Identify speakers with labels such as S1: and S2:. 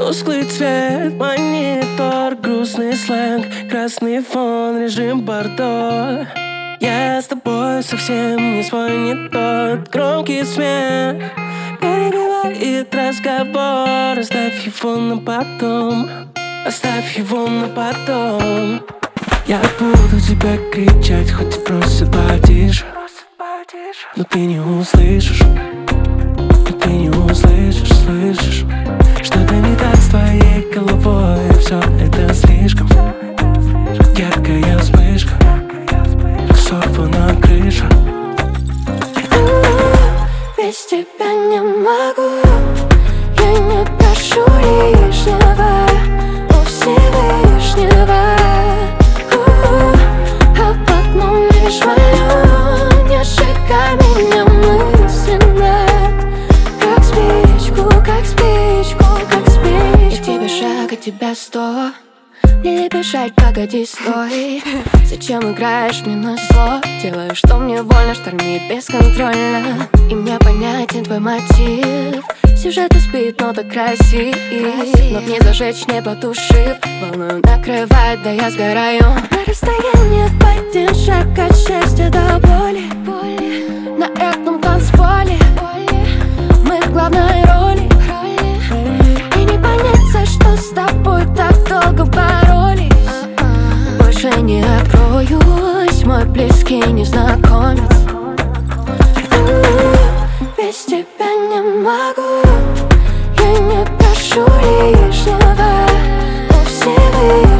S1: Тусклый цвет, монитор, грустный сленг, красный фон, режим бордо. Я с тобой совсем не свой, не тот. Громкий смех перебивает разговор. Оставь его на потом, оставь его на потом. Я буду тебя кричать, хоть и просят потише, но ты не услышишь, слышишь? Что-то не так с твоей головой, все это слишком. Яркая вспышка, сорвана крыша.
S2: Без тебя не могу, я не прошу лишнего у Всевышнего. А потом лишь молю, не сжигай меня мысленно. Как спичку, как спичку, как спичку. Я тебе шаг, а тебя 100. Не бежать, погоди, стой. Зачем играешь мне на зло? Делаю, что мне больно, штормит бесконтрольно. И мне понятен твой мотив. Сюжет избит, но так красив. Но не зажечь, не потушив. Волною накрывает, да я сгораю. На расстоянии один шаг от счастья до боли. На этом танцполе мы в главной роли. И не понять, за что с тобой так долго боролись. Больше не откроюсь, мой близкий незнакомец. Без тебя не могу, я не прошу лишнего у Всевышнего.